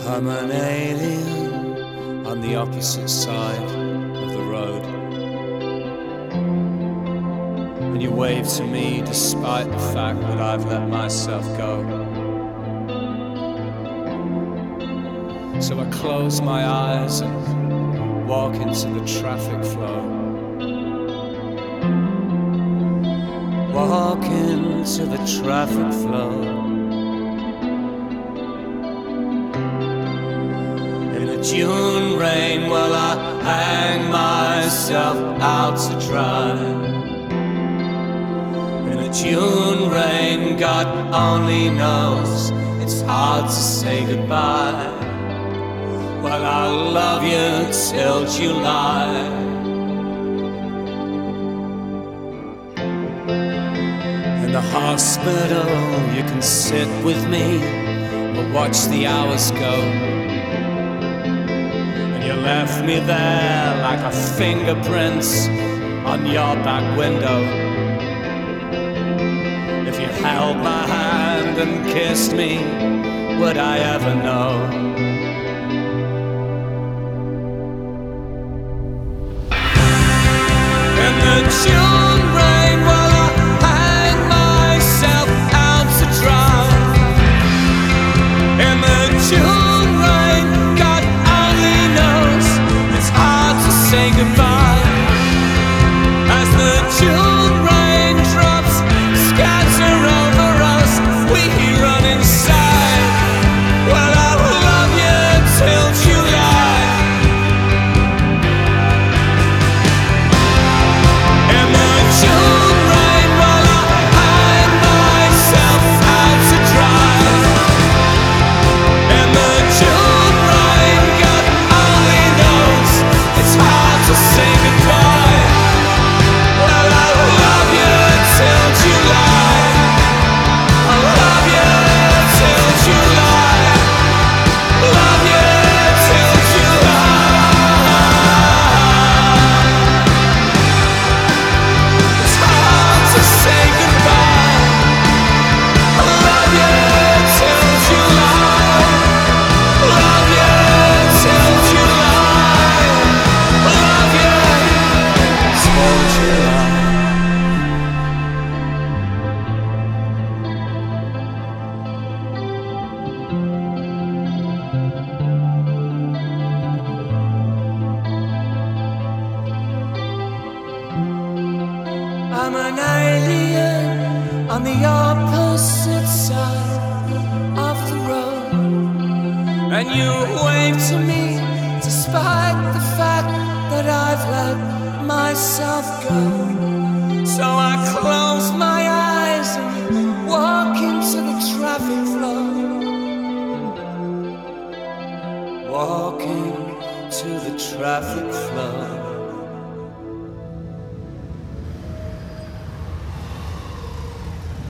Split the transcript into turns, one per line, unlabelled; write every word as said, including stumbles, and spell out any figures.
I'm an alien on the opposite side of the road, and you wave to me despite the fact that I've let myself go. So I close my eyes and walk into the traffic flow. Walk into the traffic flow. In the June rain, well, I hang myself out to dry. In the June rain, God only knows it's hard to say goodbye. Well, I'll love you till July. In the hospital, you can sit with me or watch the hours go. And you left me there like a fingerprints on your back window. If you held my hand and kissed me, would I ever know? In the June rain, well, I hang myself out to dry. In the June rain, God only knows it's hard to say goodbye. As the June rain drops scatter over us, we run inside. Well, I will love you till July. I'm an alien on the opposite side of the road, and you wave to me despite the fact that I've let myself go. So I close my eyes and walk into the traffic flow. Walking to the traffic flow.